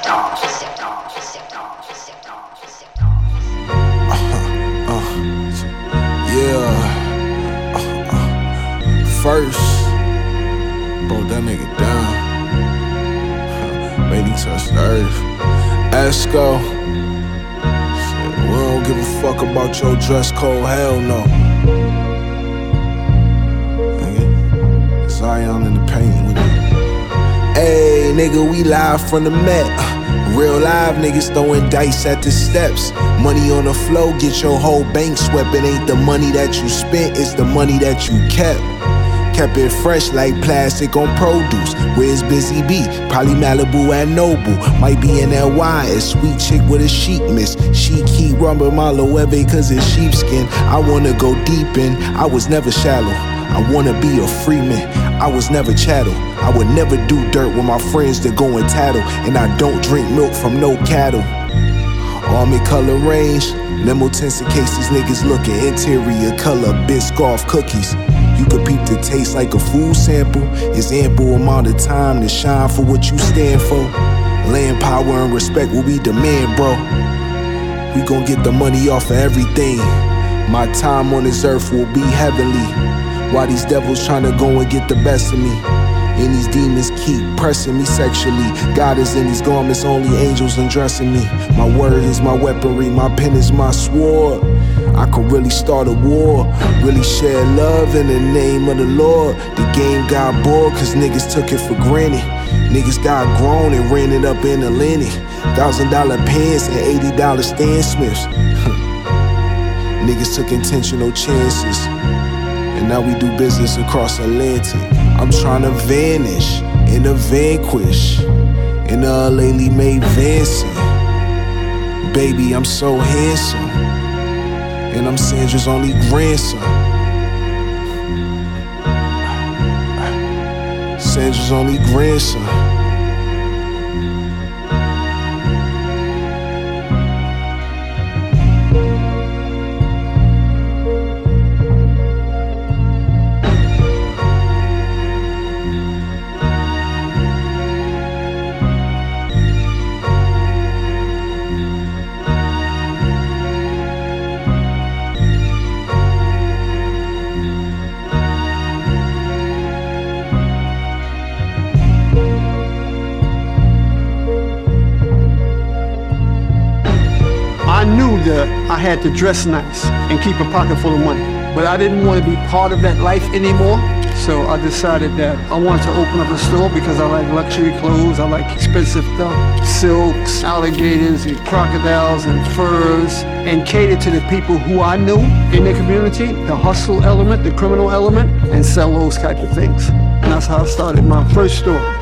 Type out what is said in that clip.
First, broke that nigga down. Made him touch the earth. Esco. Shit, we don't give a fuck about your dress code, hell no. Nigga, Zion in the paint with it. Hey, nigga, we live from the Met. Real live niggas throwing dice at the steps. Money on the flow, get your whole bank swept. It ain't the money that you spent, it's the money that you kept. Kept it fresh like plastic on produce. Where's Busy B? Probably Malibu at Noble. Might be in LY, a sweet chick with a sheep miss. She keep rubbing my Loewe cause it's sheepskin. I wanna go deep in, I was never shallow. I wanna be a free man, I was never chattel. I would never do dirt with my friends that go and tattle. And I don't drink milk from no cattle. Army color range, limo tints in case these niggas looking. Interior color, Biscoff cookies. You could peep the taste like a food sample. It's ample amount of time to shine for what you stand for. Land, power, and respect what we demand, bro. We gon' get the money off of everything. My time on this earth will be heavenly. Why these devils tryna go and get the best of me? And these demons keep pressing me sexually. God is in these garments, only angels undressing me. My word is my weaponry, my pen is my sword. I could really start a war, really share love in the name of the Lord. The game got bored cause niggas took it for granted. Niggas got grown and ran it up in Atlantic. $1,000 pants and $80 Stan Smiths. Niggas took intentional chances, and now we do business across Atlantic. I'm tryna vanish in a Vanquish, in a lately made Vanson. Baby, I'm so handsome, and I'm Sandra's only grandson. Sandra's only grandson. I knew that I had to dress nice and keep a pocket full of money, but I didn't want to be part of that life anymore. So I decided that I wanted to open up a store because I like luxury clothes, I like expensive stuff, silks, alligators, and crocodiles, and furs, and cater to the people who I knew in the community, the hustle element, the criminal element, and sell those type of things. And that's how I started my first store.